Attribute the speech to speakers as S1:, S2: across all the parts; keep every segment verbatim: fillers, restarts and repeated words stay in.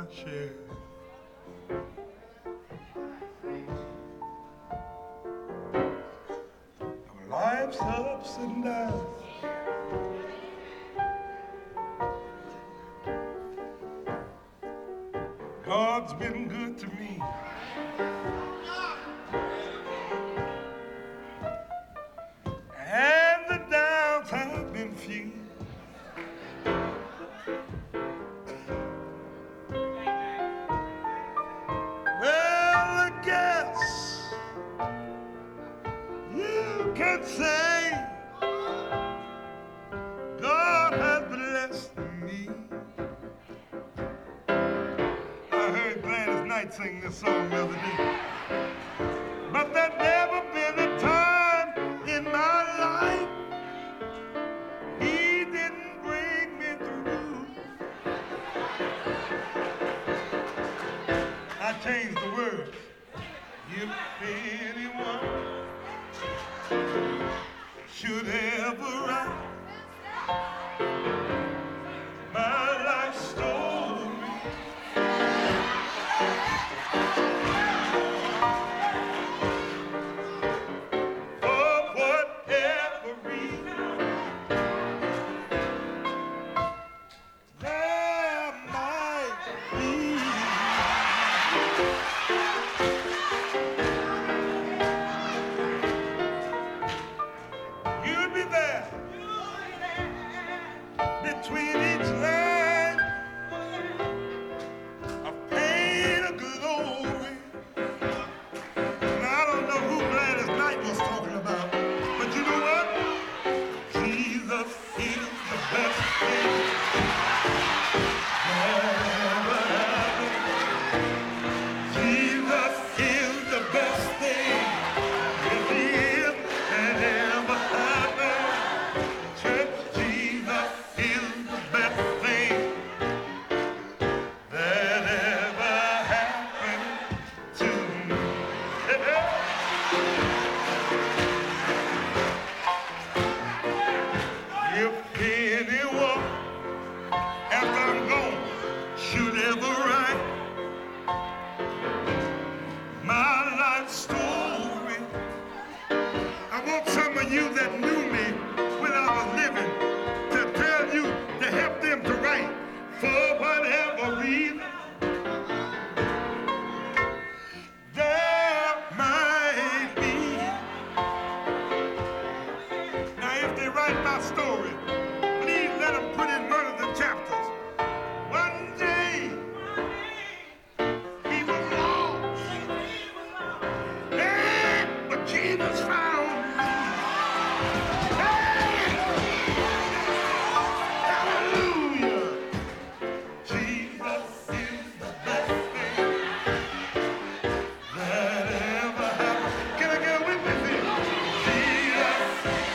S1: my share of life's ups and downs. God's been good to me. And the downs have been few. Well, I guess you can say God has blessed me. I heard Gladys Knight sing this song the other day. But there's never been a time in my life He didn't bring me through. I changed the words. If anyone should ever write my life story, for whatever reason there might be, you'd be there between each line of pain or glory. And I don't know who Gladys Knight was talking about, but you know what? Jesus is the best thing ever happened. Jesus is the best thing, yes, He is, that ever happened. Church, Jesus is the best thing that ever happened to me. If anyone after I'm gone should ever write my life story, I want some of you that knew me when I was living to tell you to help them to write for whatever reason there might be. Now, if they write my story, please let them put in one of the chapters. One day, he was lost, yeah, but Jesus found me. Hey, hallelujah. Jesus is the best thing that ever happened. Can I get a witness here? Jesus,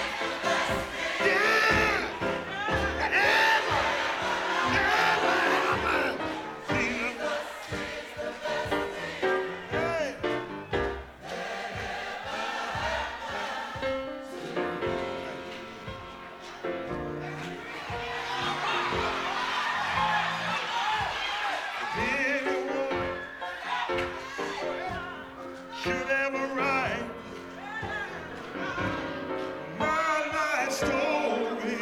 S1: yeah, that ever, ever happened. Jesus, hey. Anyone should ever write my life story.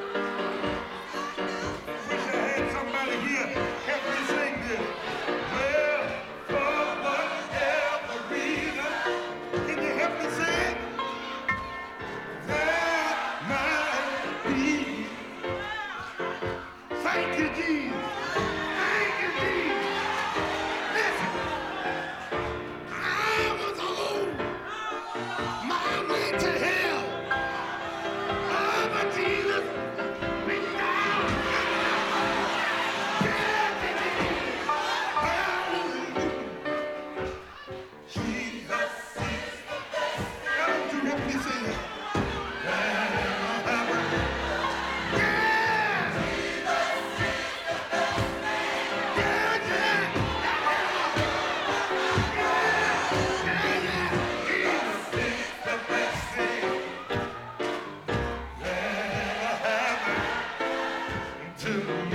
S1: Wish I had somebody here help me sing this. Well, for whatever reason, can you help me sing? There might be. Thank you, Jesus. Thank you, Jesus. Listen, I was on my way to hell. Oh, but Jesus went down. Yeah, baby. Hallelujah. Jesus is the best. Why don't you help me sing it? Yeah, to